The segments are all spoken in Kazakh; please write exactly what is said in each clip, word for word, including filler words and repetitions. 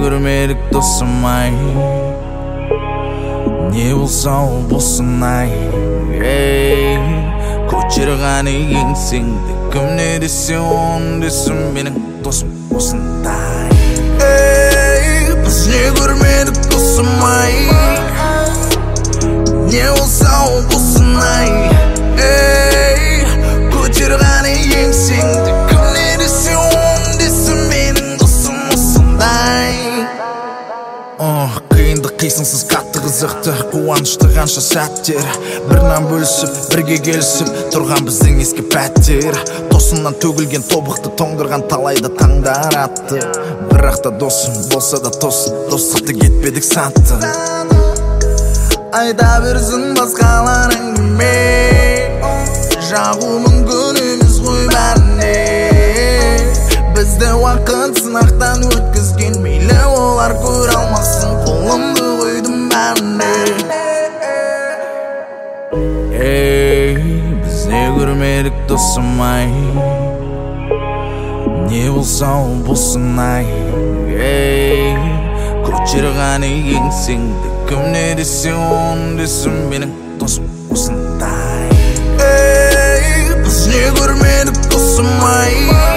көрмедік досым-ай, не болса ол болсын-ай. Ей, көтерғаны еңсеңді кім не десе он десін, менің досым осындай. Ей, біз не көрмедік досым-ай, не болса ол болсын-ай. Ей, көтерғаны еңсеңді кім не десе он десін, менің досым осындай. Қиындық қисынсыз қатты қызықты, қуанышты қанша сәттер, бірінен бөлісіп, бірге келісіп тұрған біздің ескі пәттер. Тосыннан төгілген тобықты тоңдырған талайды таңдар атты. Бірақ та досым болса да тосын, достықты кетпедік сатты. Айта берсін басқалар әңгіме, жағу мүмкін емес қой бәріне. Бізді уақыт сынақтан өткізген, мейлі олар көре алмасын, қолымды қойдым бәріне. Ей, біз не көрмедік досым-ай, не болса ол болсын-ай. Ей, көтерғаны еңсеңді кім не десе он десін, менің досым осындай. Ей, біз не көрмедік досым-ай,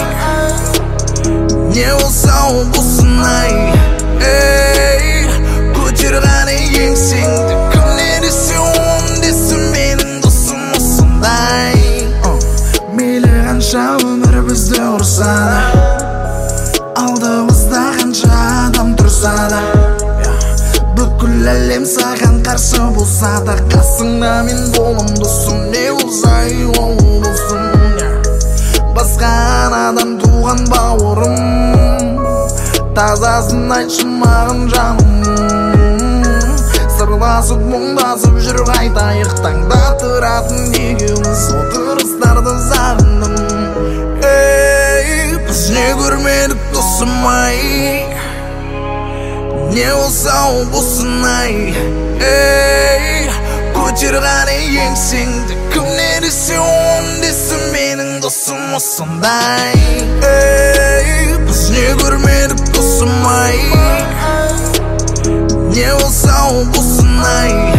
не болса ол болсын-ай. Ей, көтерғаны еңсеңді кім не десе он десін, менің досым осындай. Мейлі қанша өмір бізді ұрса да, алдымызда қанша адам тұрса да, бүкіл әлем саған қарсы болса да, қасыңда мен болам досым, не болса ол болсын. Басқа анадан туған бауырым, тазасын айтшы маған жаным. Сырласып мұңдасып жүр қайтайық, таңда тұратын екеуміз отырыстарды сағындым. Ей, біз не көрмедік досым-ай, не болса ол болсын-ай. Ей, көтерғаны еңсеңді кім не десе он десін, менің досым осындай. Ей, біз не көрмедік досым-ай, не болса ол болсын-ай.